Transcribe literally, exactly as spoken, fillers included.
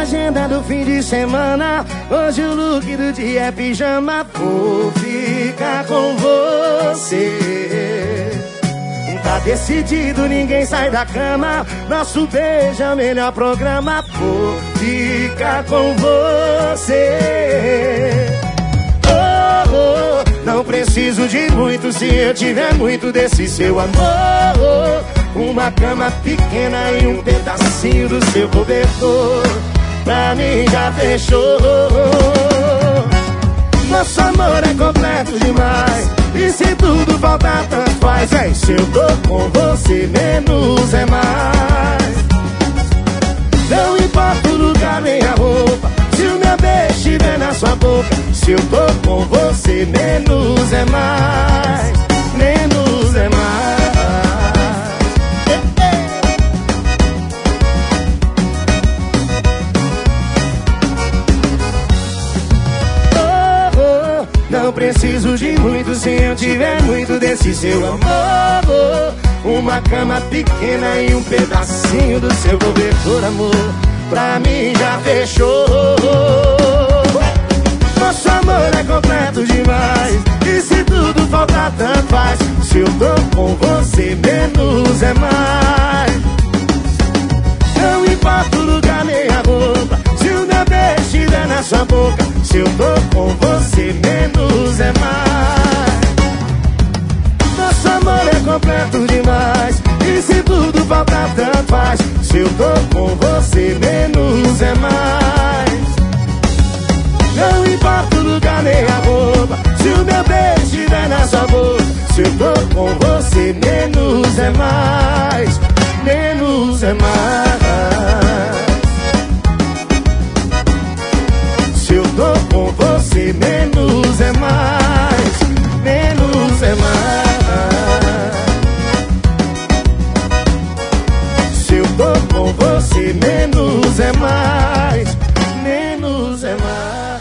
agenda do fim de semana. Hoje o look do dia é pijama. Vou ficar com você. Tá decidido, ninguém sai da cama. Nosso beijo é o melhor programa. Vou ficar com você. Oh, oh, não preciso de muito se eu tiver muito desse seu amor. Uma cama pequena e um pedacinho do seu cobertor. Pra mim já fechou. Nosso amor é completo demais. E se tudo faltar, tanto faz. É, se eu tô com você, menos é mais. Não importa o lugar nem a roupa, se o meu beijo estiver na sua boca. Se eu tô com você, menos é mais. Menos é mais. Não preciso de muito se eu tiver muito desse seu amor. Uma cama pequena e um pedacinho do seu cobertor, amor. Pra mim já fechou. Nosso amor é completo demais. E se tudo faltar, tanto faz. Se eu tô com você, menos é mais. Não importa o lugar nem a roupa, se o meu beijo estiver na sua boca. Se eu tô com você, menos é mais. Nosso amor é completo demais. E se tudo faltar, tanto faz. Se eu tô com você, menos é mais. Não importa o lugar nem a roupa, se o meu beijo estiver na sua boca. Se eu tô com você, menos é mais. Menos é mais. Se eu tô com você, menos é mais. Menos é mais. Se eu tô com você, menos é mais. Menos é mais.